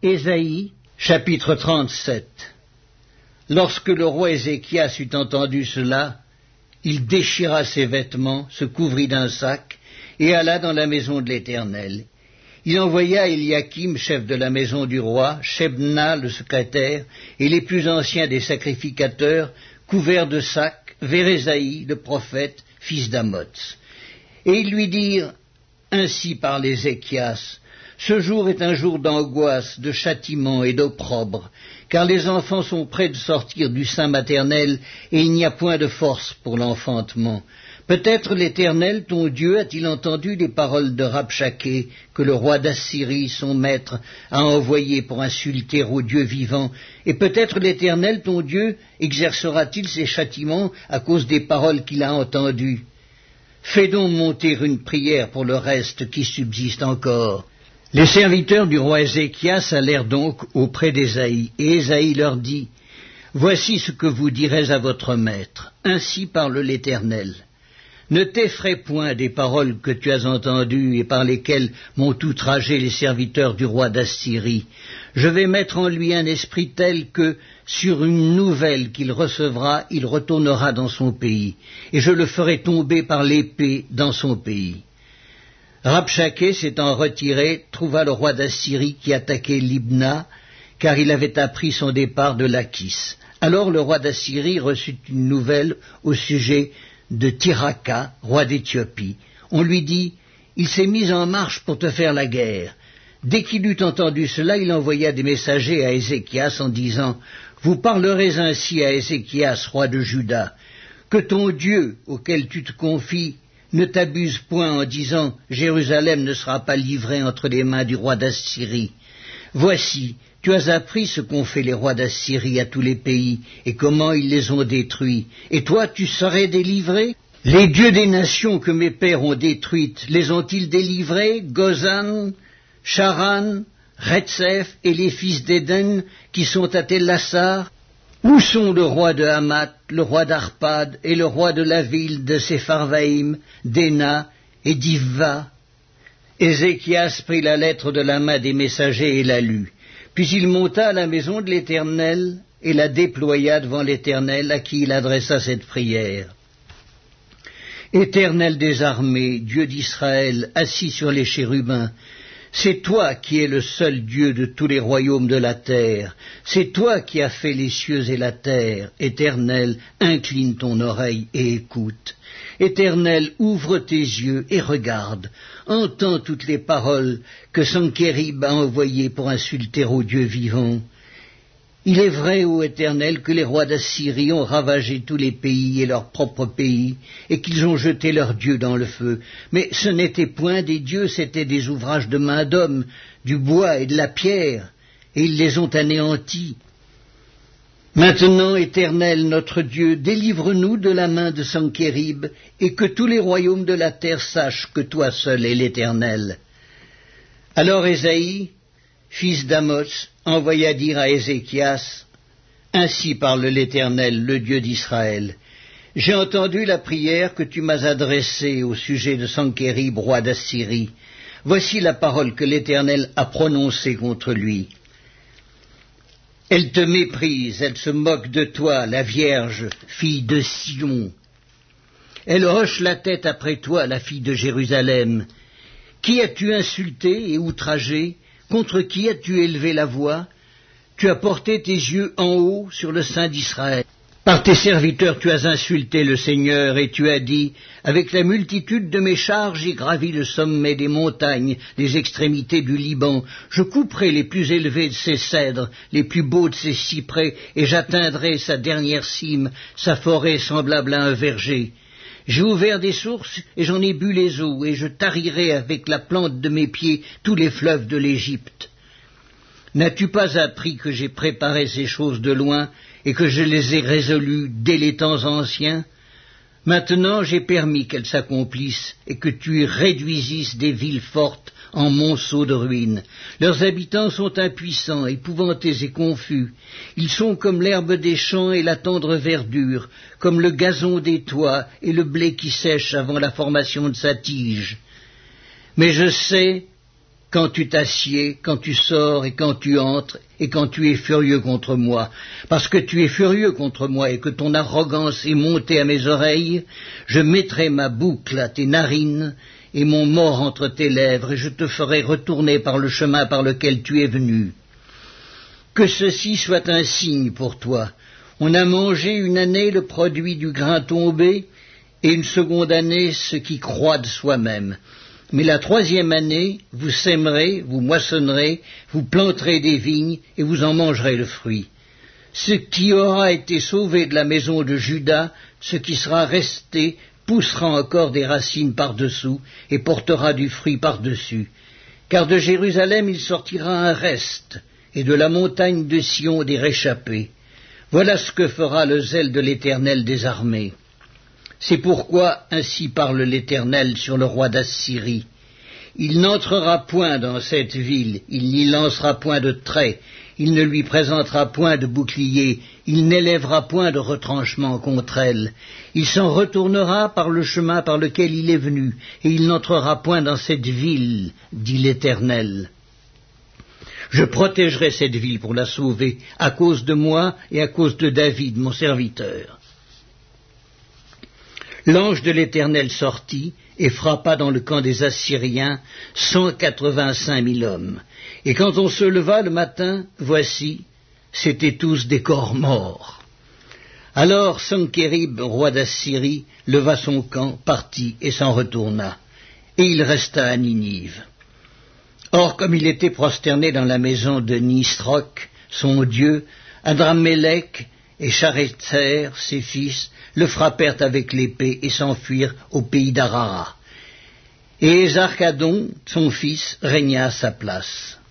Ésaïe, chapitre 37. Lorsque le roi Ézéchias eut entendu cela, il déchira ses vêtements, se couvrit d'un sac, et alla dans la maison de l'Éternel. Il envoya Éliakim, chef de la maison du roi, Shebna, le secrétaire, et les plus anciens des sacrificateurs, couverts de sacs, vers Ésaïe, le prophète, fils d'Amoz. Et ils lui dirent, « Ainsi parle Ézéchias, ce jour est un jour d'angoisse, de châtiment et d'opprobre, car les enfants sont près de sortir du sein maternel, et il n'y a point de force pour l'enfantement. Peut-être l'Éternel, ton Dieu, a-t-il entendu les paroles de Rabshakeh, que le roi d'Assyrie, son maître, a envoyé pour insulter au Dieu vivant, et peut-être l'Éternel, ton Dieu, exercera-t-il ses châtiments à cause des paroles qu'il a entendues. Fais donc monter une prière pour le reste qui subsiste encore. » Les serviteurs du roi Ézéchias allèrent donc auprès d'Ésaïe, et Ésaïe leur dit, « Voici ce que vous direz à votre maître. Ainsi parle l'Éternel. Ne t'effraie point des paroles que tu as entendues et par lesquelles m'ont outragé les serviteurs du roi d'Assyrie. Je vais mettre en lui un esprit tel que, sur une nouvelle qu'il recevra, il retournera dans son pays, et je le ferai tomber par l'épée dans son pays. » Rabshakeh, s'étant retiré, trouva le roi d'Assyrie qui attaquait Libna, car il avait appris son départ de Lachis. Alors le roi d'Assyrie reçut une nouvelle au sujet de Tirhaka, roi d'Éthiopie. On lui dit, « Il s'est mis en marche pour te faire la guerre. » Dès qu'il eut entendu cela, il envoya des messagers à Ézéchias en disant, « Vous parlerez ainsi à Ézéchias, roi de Juda, que ton Dieu, auquel tu te confies, ne t'abuse point en disant « Jérusalem ne sera pas livrée entre les mains du roi d'Assyrie. » Voici, tu as appris ce qu'ont fait les rois d'Assyrie à tous les pays, et comment ils les ont détruits. Et toi, tu serais délivré? Les dieux des nations que mes pères ont détruites, les ont-ils délivrés? Gozan, Charan, Retsef et les fils d'Éden qui sont à Tel-Assar? Où sont le roi de Hamath, le roi d'Arpad et le roi de la ville de Sepharvaïm, d'Ena et d'Ivva? Ézéchias prit la lettre de la main des messagers et la lut. Puis il monta à la maison de l'Éternel et la déploya devant l'Éternel à qui il adressa cette prière. Éternel des armées, Dieu d'Israël, assis sur les chérubins, c'est toi qui es le seul Dieu de tous les royaumes de la terre. C'est toi qui as fait les cieux et la terre. Éternel, incline ton oreille et écoute. Éternel, ouvre tes yeux et regarde. Entends toutes les paroles que Sankérib a envoyées pour insulter au Dieu vivant. Il est vrai, ô Éternel, que les rois d'Assyrie ont ravagé tous les pays et leur propre pays, et qu'ils ont jeté leurs dieux dans le feu. Mais ce n'étaient point des dieux, c'étaient des ouvrages de main d'homme, du bois et de la pierre, et ils les ont anéantis. Maintenant, Éternel, notre Dieu, délivre-nous de la main de Sankérib, et que tous les royaumes de la terre sachent que toi seul es l'Éternel. Alors Ésaïe, fils d'Amoz, envoya dire à Ézéchias, « Ainsi parle l'Éternel, le Dieu d'Israël. J'ai entendu la prière que tu m'as adressée au sujet de Sankérib, roi d'Assyrie. Voici la parole que l'Éternel a prononcée contre lui. Elle te méprise, elle se moque de toi, la Vierge, fille de Sion. Elle hoche la tête après toi, la fille de Jérusalem. Qui as-tu insulté et outragé? Contre qui as-tu élevé la voix? Tu as porté tes yeux en haut sur le sein d'Israël. Par tes serviteurs tu as insulté le Seigneur, et tu as dit, avec la multitude de mes chars, j'ai gravi le sommet des montagnes, les extrémités du Liban. Je couperai les plus élevés de ses cèdres, les plus beaux de ses cyprès, et j'atteindrai sa dernière cime, sa forêt semblable à un verger. J'ai ouvert des sources, et j'en ai bu les eaux, et je tarirai avec la plante de mes pieds tous les fleuves de l'Égypte. N'as-tu pas appris que j'ai préparé ces choses de loin, et que je les ai résolues dès les temps anciens? Maintenant j'ai permis qu'elles s'accomplissent, et que tu réduisisses des villes fortes en monceaux de ruines. Leurs habitants sont impuissants, épouvantés et confus. Ils sont comme l'herbe des champs et la tendre verdure, comme le gazon des toits et le blé qui sèche avant la formation de sa tige. Mais je sais quand tu t'assieds, quand tu sors et quand tu entres, et quand tu es furieux contre moi. Parce que tu es furieux contre moi et que ton arrogance est montée à mes oreilles, je mettrai ma boucle à tes narines et mon mors entre tes lèvres, et je te ferai retourner par le chemin par lequel tu es venu. Que ceci soit un signe pour toi. On a mangé une année le produit du grain tombé, et une seconde année ce qui croît de soi-même. Mais la troisième année, vous sèmerez, vous moissonnerez, vous planterez des vignes, et vous en mangerez le fruit. Ce qui aura été sauvé de la maison de Juda, ce qui sera resté, poussera encore des racines par-dessous, et portera du fruit par-dessus. Car de Jérusalem il sortira un reste, et de la montagne de Sion des réchappés. Voilà ce que fera le zèle de l'Éternel des armées. C'est pourquoi ainsi parle l'Éternel sur le roi d'Assyrie. Il n'entrera point dans cette ville, il n'y lancera point de trait, il ne lui présentera point de bouclier, il n'élèvera point de retranchement contre elle. Il s'en retournera par le chemin par lequel il est venu, et il n'entrera point dans cette ville, dit l'Éternel. Je protégerai cette ville pour la sauver, à cause de moi et à cause de David, mon serviteur. L'ange de l'Éternel sortit et frappa dans le camp des Assyriens 185 000 hommes. Et quand on se leva le matin, voici, c'étaient tous des corps morts. Alors Sankérib, roi d'Assyrie, leva son camp, partit et s'en retourna. Et il resta à Ninive. Or, comme il était prosterné dans la maison de Nisroch, son dieu, Adrammelech et Charetzer, ses fils, le frappèrent avec l'épée et s'enfuirent au pays d'Arara. Et Esarhadon, son fils, régna à sa place.